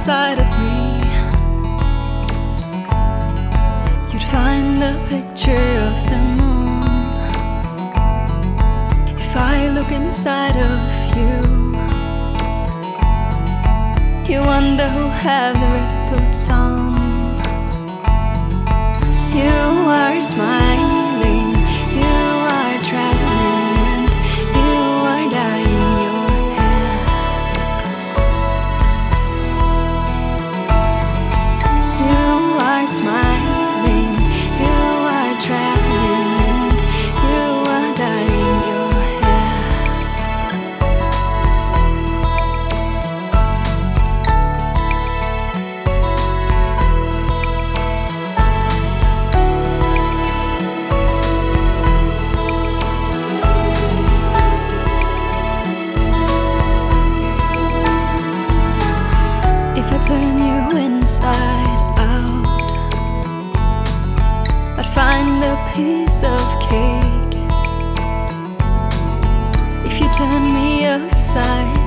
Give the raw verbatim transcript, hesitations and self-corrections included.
inside of me, you'd find a picture of the moon. If I look inside of you, you wonder who have the red boots on. You are smiling, you are traveling, and you are dyeing your hair. You are smiling, you are traveling, and you are dyeing your hair. If I turn you inside out, I'd find a piece of cake. If you turn me upside